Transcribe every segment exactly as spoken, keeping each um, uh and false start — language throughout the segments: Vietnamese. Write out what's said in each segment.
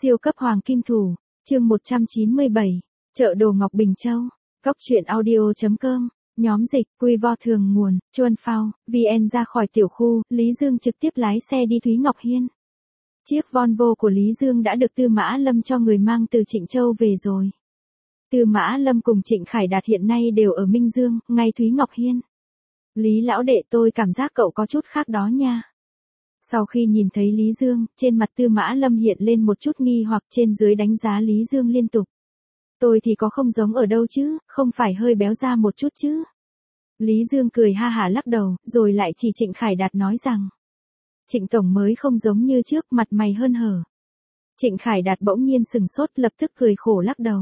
Siêu cấp hoàng kim thủ, chương một trăm chín mươi bảy, chợ đồ Ngọc Bình Châu, Cốc truyện audio chấm com, nhóm dịch, quy vo thường nguồn, Chuan Phao, vê en ra khỏi tiểu khu, Lý Dương trực tiếp lái xe đi Thúy Ngọc Hiên. Chiếc Volvo của Lý Dương đã được Tư Mã Lâm cho người mang từ Trịnh Châu về rồi. Tư Mã Lâm cùng Trịnh Khải Đạt hiện nay đều ở Minh Dương, ngay Thúy Ngọc Hiên. Lý lão đệ, tôi cảm giác cậu có chút khác đó nha. Sau khi nhìn thấy Lý Dương, trên mặt Tư Mã Lâm hiện lên một chút nghi hoặc, trên dưới đánh giá Lý Dương liên tục. Tôi thì có không giống ở đâu chứ, không phải hơi béo ra một chút chứ. Lý Dương cười ha hả lắc đầu, rồi lại chỉ Trịnh Khải Đạt nói rằng. Trịnh Tổng mới không giống như trước, mặt mày hơn hở. Trịnh Khải Đạt bỗng nhiên sừng sốt, lập tức cười khổ lắc đầu.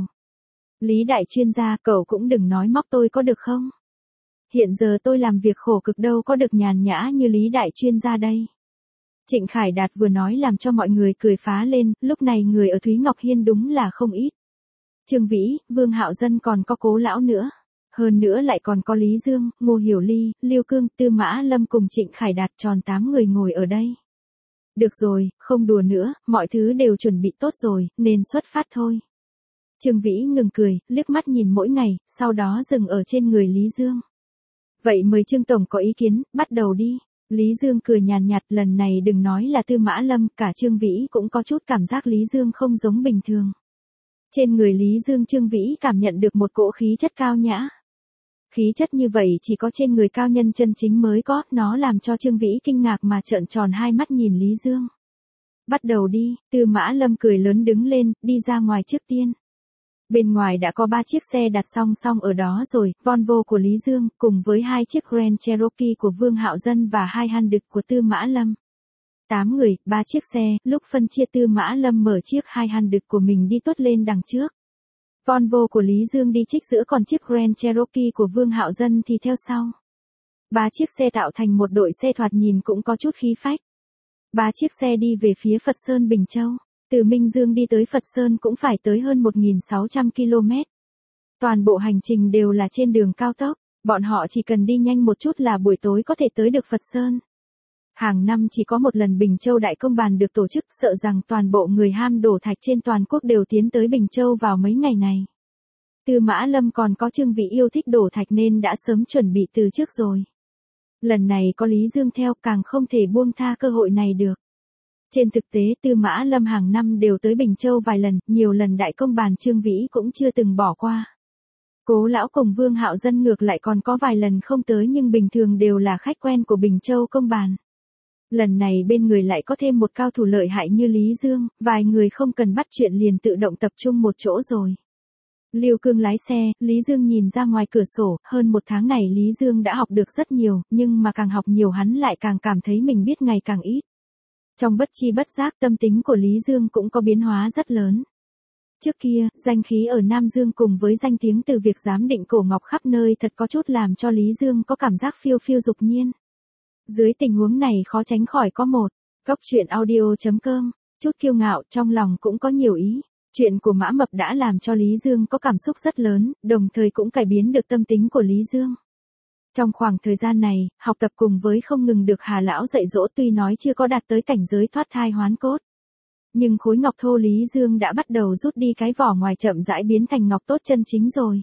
Lý đại chuyên gia, cậu cũng đừng nói móc tôi có được không? Hiện giờ tôi làm việc khổ cực đâu có được nhàn nhã như Lý đại chuyên gia đây. Trịnh Khải Đạt vừa nói làm cho mọi người cười phá lên, lúc này người ở Thúy Ngọc Hiên đúng là không ít. Trương Vĩ, Vương Hạo Dân còn có Cố Lão nữa. Hơn nữa lại còn có Lý Dương, Ngô Hiểu Ly, Liêu Cương, Tư Mã Lâm cùng Trịnh Khải Đạt, tròn tám người ngồi ở đây. Được rồi, không đùa nữa, mọi thứ đều chuẩn bị tốt rồi, nên xuất phát thôi. Trương Vĩ ngừng cười, liếc mắt nhìn mỗi ngày, sau đó dừng ở trên người Lý Dương. Vậy mời Trương Tổng có ý kiến, bắt đầu đi. Lý Dương cười nhàn nhạt, lần này đừng nói là Tư Mã Lâm, cả Trương Vĩ cũng có chút cảm giác Lý Dương không giống bình thường. Trên người Lý Dương, Trương Vĩ cảm nhận được một cỗ khí chất cao nhã. Khí chất như vậy chỉ có trên người cao nhân chân chính mới có, nó làm cho Trương Vĩ kinh ngạc mà trợn tròn hai mắt nhìn Lý Dương. Bắt đầu đi, Tư Mã Lâm cười lớn đứng lên, đi ra ngoài trước tiên. Bên ngoài đã có ba chiếc xe đặt song song ở đó rồi, Volvo của Lý Dương, cùng với hai chiếc Grand Cherokee của Vương Hạo Dân và hai Hyundai của Tư Mã Lâm. Tám người, ba chiếc xe, lúc phân chia Tư Mã Lâm mở chiếc hai Hyundai của mình đi tuốt lên đằng trước. Volvo của Lý Dương đi trích giữa, còn chiếc Grand Cherokee của Vương Hạo Dân thì theo sau. Ba chiếc xe tạo thành một đội xe thoạt nhìn cũng có chút khí phách. Ba chiếc xe đi về phía Phật Sơn Bình Châu. Từ Minh Dương đi tới Phật Sơn cũng phải tới hơn một nghìn sáu trăm ki lô mét. Toàn bộ hành trình đều là trên đường cao tốc, bọn họ chỉ cần đi nhanh một chút là buổi tối có thể tới được Phật Sơn. Hàng năm chỉ có một lần Bình Châu Đại Công Bàn được tổ chức, sợ rằng toàn bộ người ham đổ thạch trên toàn quốc đều tiến tới Bình Châu vào mấy ngày này. Tư Mã Lâm còn có Trương Vĩ yêu thích đổ thạch nên đã sớm chuẩn bị từ trước rồi. Lần này có Lý Dương theo, càng không thể buông tha cơ hội này được. Trên thực tế Tư Mã Lâm hàng năm đều tới Bình Châu vài lần, nhiều lần Đại Công Bàn Trương Vĩ cũng chưa từng bỏ qua. Cố Lão cùng Vương Hạo Dân ngược lại còn có vài lần không tới, nhưng bình thường đều là khách quen của Bình Châu Công Bàn. Lần này bên người lại có thêm một cao thủ lợi hại như Lý Dương, vài người không cần bắt chuyện liền tự động tập trung một chỗ rồi. Liêu Cương lái xe, Lý Dương nhìn ra ngoài cửa sổ, hơn một tháng này Lý Dương đã học được rất nhiều, nhưng mà càng học nhiều hắn lại càng cảm thấy mình biết ngày càng ít. Trong bất chi bất giác tâm tính của Lý Dương cũng có biến hóa rất lớn. Trước kia, danh khí ở Nam Dương cùng với danh tiếng từ việc giám định cổ ngọc khắp nơi thật có chút làm cho Lý Dương có cảm giác phiêu phiêu dục nhiên. Dưới tình huống này khó tránh khỏi có một, Cốc truyện audio chấm com, chút kiêu ngạo, trong lòng cũng có nhiều ý. Chuyện của Mã Mập đã làm cho Lý Dương có cảm xúc rất lớn, đồng thời cũng cải biến được tâm tính của Lý Dương. Trong khoảng thời gian này, học tập cùng với không ngừng được Hà Lão dạy dỗ, tuy nói chưa có đạt tới cảnh giới thoát thai hoán cốt. Nhưng khối ngọc thô Lý Dương đã bắt đầu rút đi cái vỏ ngoài, chậm rãi biến thành ngọc tốt chân chính rồi.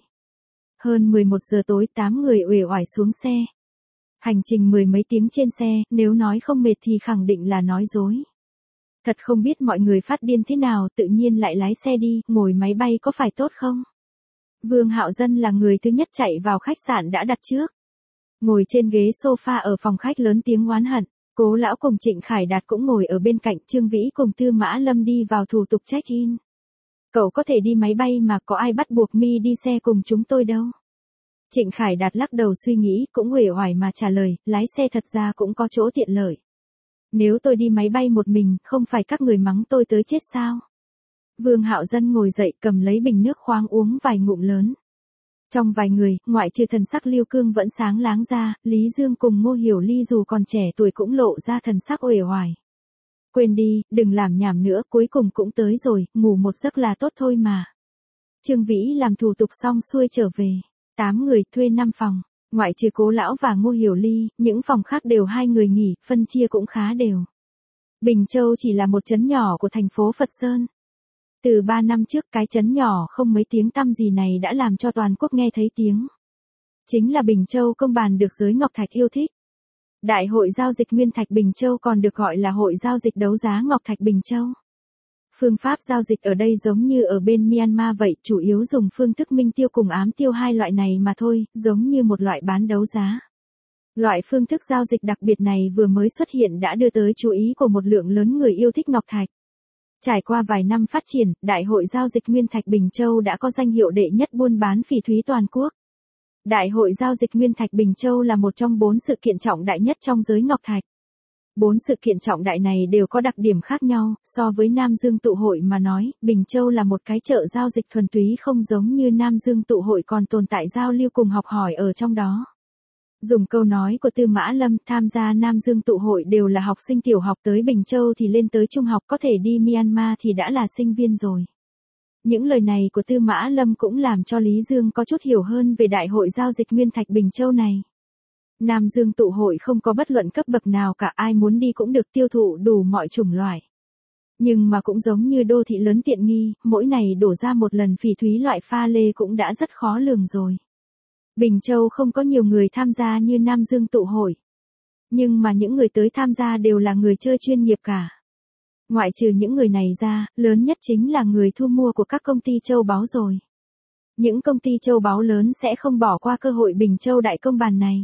Hơn mười một giờ tối, tám người uể oải xuống xe. Hành trình mười mấy tiếng trên xe, nếu nói không mệt thì khẳng định là nói dối. Thật không biết mọi người phát điên thế nào, tự nhiên lại lái xe đi, ngồi máy bay có phải tốt không? Vương Hạo Dân là người thứ nhất chạy vào khách sạn đã đặt trước. Ngồi trên ghế sofa ở phòng khách lớn tiếng oán hận. Cố Lão cùng Trịnh Khải Đạt cũng ngồi ở bên cạnh, Trương Vĩ cùng Tư Mã Lâm đi vào thủ tục check-in. Cậu có thể đi máy bay mà, có ai bắt buộc mi đi xe cùng chúng tôi đâu. Trịnh Khải Đạt lắc đầu suy nghĩ, cũng uể oải mà trả lời, lái xe thật ra cũng có chỗ tiện lợi. Nếu tôi đi máy bay một mình, không phải các người mắng tôi tới chết sao? Vương Hạo Dân ngồi dậy, cầm lấy bình nước khoáng uống vài ngụm lớn. Trong vài người, ngoại trừ thần sắc Liêu Cương vẫn sáng láng ra, Lý Dương cùng Ngô Hiểu Ly dù còn trẻ tuổi cũng lộ ra thần sắc uể oải. Quên đi, đừng làm nhảm nữa, cuối cùng cũng tới rồi, ngủ một giấc là tốt thôi mà. Trương Vĩ làm thủ tục xong xuôi trở về. Tám người thuê năm phòng, ngoại trừ Cố Lão và Ngô Hiểu Ly, những phòng khác đều hai người nghỉ, phân chia cũng khá đều. Bình Châu chỉ là một trấn nhỏ của thành phố Phật Sơn. Từ ba năm trước cái trấn nhỏ không mấy tiếng tăm gì này đã làm cho toàn quốc nghe thấy tiếng. Chính là Bình Châu công bàn được giới Ngọc Thạch yêu thích. Đại hội giao dịch Nguyên Thạch Bình Châu còn được gọi là hội giao dịch đấu giá Ngọc Thạch Bình Châu. Phương pháp giao dịch ở đây giống như ở bên Myanmar vậy, chủ yếu dùng phương thức minh tiêu cùng ám tiêu hai loại này mà thôi, giống như một loại bán đấu giá. Loại phương thức giao dịch đặc biệt này vừa mới xuất hiện đã đưa tới chú ý của một lượng lớn người yêu thích Ngọc Thạch. Trải qua vài năm phát triển, Đại hội giao dịch Nguyên Thạch Bình Châu đã có danh hiệu đệ nhất buôn bán phỉ thúy toàn quốc. Đại hội giao dịch Nguyên Thạch Bình Châu là một trong bốn sự kiện trọng đại nhất trong giới Ngọc Thạch. Bốn sự kiện trọng đại này đều có đặc điểm khác nhau, so với Nam Dương tụ hội mà nói, Bình Châu là một cái chợ giao dịch thuần túy không giống như Nam Dương tụ hội còn tồn tại giao lưu cùng học hỏi ở trong đó. Dùng câu nói của Tư Mã Lâm, tham gia Nam Dương tụ hội đều là học sinh tiểu học, tới Bình Châu thì lên tới trung học, có thể đi Myanmar thì đã là sinh viên rồi. Những lời này của Tư Mã Lâm cũng làm cho Lý Dương có chút hiểu hơn về Đại hội giao dịch Nguyên Thạch Bình Châu này. Nam Dương tụ hội không có bất luận cấp bậc nào cả, ai muốn đi cũng được, tiêu thụ đủ mọi chủng loại. Nhưng mà cũng giống như đô thị lớn tiện nghi, mỗi ngày đổ ra một lần phỉ thúy loại pha lê cũng đã rất khó lường rồi. Bình Châu không có nhiều người tham gia như Nam Dương tụ hội. Nhưng mà những người tới tham gia đều là người chơi chuyên nghiệp cả. Ngoại trừ những người này ra, lớn nhất chính là người thu mua của các công ty châu báu rồi. Những công ty châu báu lớn sẽ không bỏ qua cơ hội Bình Châu đại công bàn này.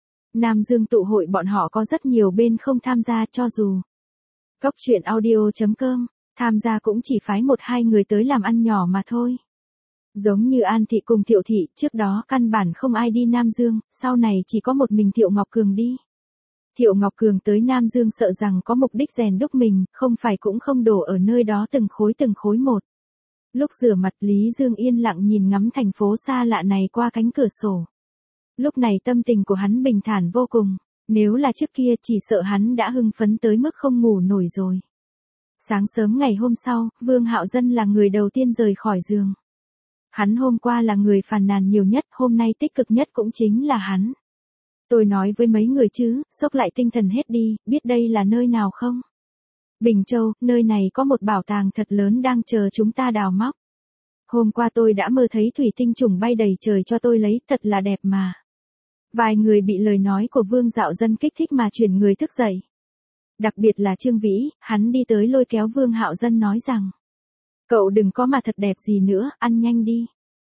Nam Dương tụ hội bọn họ có rất nhiều bên không tham gia, cho dù Cóc truyện audio chấm com tham gia cũng chỉ phái một hai người tới làm ăn nhỏ mà thôi. Giống như An Thị cùng Thiệu Thị, trước đó căn bản không ai đi Nam Dương, sau này chỉ có một mình Thiệu Ngọc Cường đi. Thiệu Ngọc Cường tới Nam Dương sợ rằng có mục đích rèn đúc mình, không phải cũng không đổ ở nơi đó từng khối từng khối một. Lúc rửa mặt, Lý Dương yên lặng nhìn ngắm thành phố xa lạ này qua cánh cửa sổ. Lúc này tâm tình của hắn bình thản vô cùng, nếu là trước kia chỉ sợ hắn đã hưng phấn tới mức không ngủ nổi rồi. Sáng sớm ngày hôm sau, Vương Hạo Dân là người đầu tiên rời khỏi giường. Hắn hôm qua là người phàn nàn nhiều nhất, hôm nay tích cực nhất cũng chính là hắn. Tôi nói với mấy người chứ, xốc lại tinh thần hết đi, biết đây là nơi nào không? Bình Châu, nơi này có một bảo tàng thật lớn đang chờ chúng ta đào móc. Hôm qua tôi đã mơ thấy thủy tinh trùng bay đầy trời cho tôi lấy, thật là đẹp mà. Vài người bị lời nói của Vương Dạo Dân kích thích mà chuyển người thức dậy. Đặc biệt là Trương Vĩ, hắn đi tới lôi kéo Vương Hạo Dân nói rằng: cậu đừng có mà thật đẹp gì nữa, ăn nhanh đi.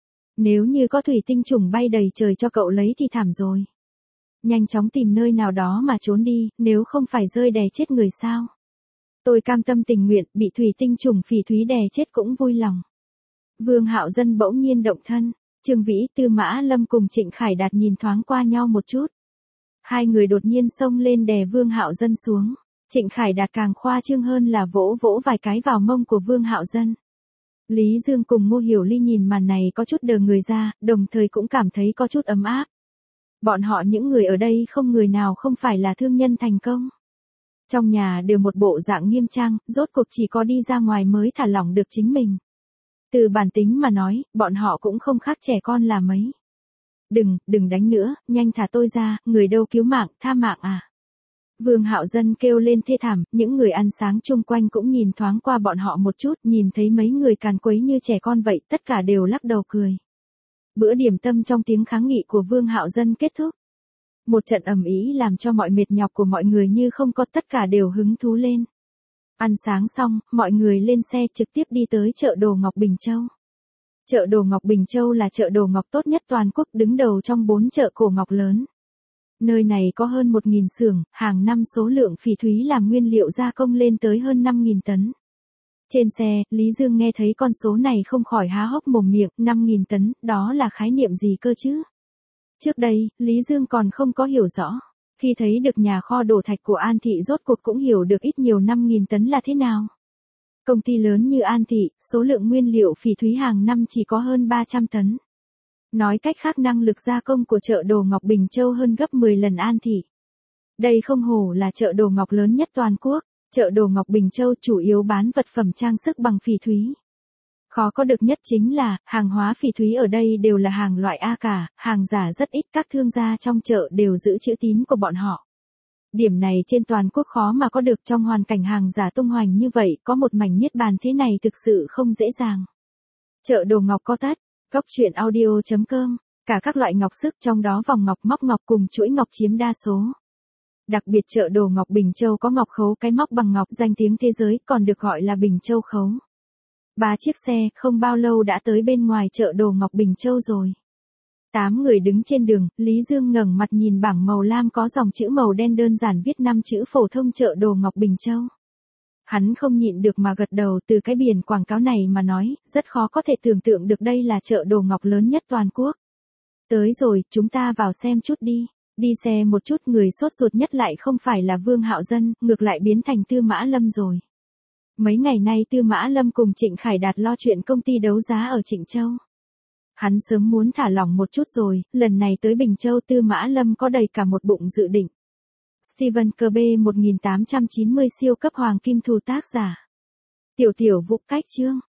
Nếu như có thủy tinh trùng bay đầy trời cho cậu lấy thì thảm rồi. Nhanh chóng tìm nơi nào đó mà trốn đi, nếu không phải rơi đè chết người sao. Tôi cam tâm tình nguyện, bị thủy tinh trùng phỉ thúy đè chết cũng vui lòng. Vương Hạo Dân bỗng nhiên động thân, Trương Vĩ, Tư Mã Lâm cùng Trịnh Khải Đạt nhìn thoáng qua nhau một chút. Hai người đột nhiên xông lên đè Vương Hạo Dân xuống. Trịnh Khải Đạt càng khoa trương hơn là vỗ vỗ vài cái vào mông của Vương Hạo Dân. Lý Dương cùng Ngô Hiểu Ly nhìn màn này có chút đờ người ra, đồng thời cũng cảm thấy có chút ấm áp. Bọn họ những người ở đây không người nào không phải là thương nhân thành công. Trong nhà đều một bộ dạng nghiêm trang, rốt cuộc chỉ có đi ra ngoài mới thả lỏng được chính mình. Từ bản tính mà nói, bọn họ cũng không khác trẻ con là mấy. Đừng, đừng đánh nữa, nhanh thả tôi ra, người đâu cứu mạng, tha mạng à. Vương Hạo Dân kêu lên thê thảm, những người ăn sáng chung quanh cũng nhìn thoáng qua bọn họ một chút, nhìn thấy mấy người càn quấy như trẻ con vậy, tất cả đều lắc đầu cười. Bữa điểm tâm trong tiếng kháng nghị của Vương Hạo Dân kết thúc. Một trận ầm ĩ làm cho mọi mệt nhọc của mọi người như không có, tất cả đều hứng thú lên. Ăn sáng xong, mọi người lên xe trực tiếp đi tới chợ đồ Ngọc Bình Châu. Chợ đồ Ngọc Bình Châu là chợ đồ ngọc tốt nhất toàn quốc, đứng đầu trong bốn chợ cổ ngọc lớn. Nơi này có hơn một nghìn xưởng, hàng năm số lượng phỉ thúy làm nguyên liệu gia công lên tới hơn năm nghìn tấn. Trên xe, Lý Dương nghe thấy con số này không khỏi há hốc mồm miệng, năm nghìn tấn, đó là khái niệm gì cơ chứ? Trước đây, Lý Dương còn không có hiểu rõ. Khi thấy được nhà kho đổ thạch của An Thị rốt cuộc cũng hiểu được ít nhiều năm nghìn tấn là thế nào. Công ty lớn như An Thị, số lượng nguyên liệu phỉ thúy hàng năm chỉ có hơn ba trăm tấn. Nói cách khác năng lực gia công của chợ đồ Ngọc Bình Châu hơn gấp mười lần An Thị. Đây không hổ là chợ đồ ngọc lớn nhất toàn quốc, chợ đồ Ngọc Bình Châu chủ yếu bán vật phẩm trang sức bằng phỉ thúy. Khó có được nhất chính là, hàng hóa phỉ thúy ở đây đều là hàng loại A cả, hàng giả rất ít, các thương gia trong chợ đều giữ chữ tín của bọn họ. Điểm này trên toàn quốc khó mà có được trong hoàn cảnh hàng giả tung hoành như vậy, có một mảnh niết bàn thế này thực sự không dễ dàng. Chợ đồ ngọc có tắt, góc truyện audio.com, cả các loại ngọc sức trong đó vòng ngọc móc ngọc cùng chuỗi ngọc chiếm đa số. Đặc biệt chợ đồ ngọc Bình Châu có ngọc khấu cái móc bằng ngọc danh tiếng thế giới còn được gọi là Bình Châu khấu. Ba chiếc xe không bao lâu đã tới bên ngoài chợ đồ ngọc Bình Châu rồi. Tám người đứng trên đường, Lý Dương ngẩng mặt nhìn bảng màu lam có dòng chữ màu đen đơn giản viết năm chữ phổ thông chợ đồ ngọc Bình Châu. Hắn không nhịn được mà gật đầu, từ cái biển quảng cáo này mà nói, rất khó có thể tưởng tượng được đây là chợ đồ ngọc lớn nhất toàn quốc. Tới rồi, chúng ta vào xem chút đi. Đi xe một chút, người sốt ruột nhất lại không phải là Vương Hạo Dân, ngược lại biến thành Tư Mã Lâm rồi. Mấy ngày nay Tư Mã Lâm cùng Trịnh Khải Đạt lo chuyện công ty đấu giá ở Trịnh Châu. Hắn sớm muốn thả lỏng một chút rồi, lần này tới Bình Châu Tư Mã Lâm có đầy cả một bụng dự định. Stephen Kirby một nghìn tám trăm chín mươi siêu cấp hoàng kim thù tác giả. Tiểu tiểu Vũ cách chương.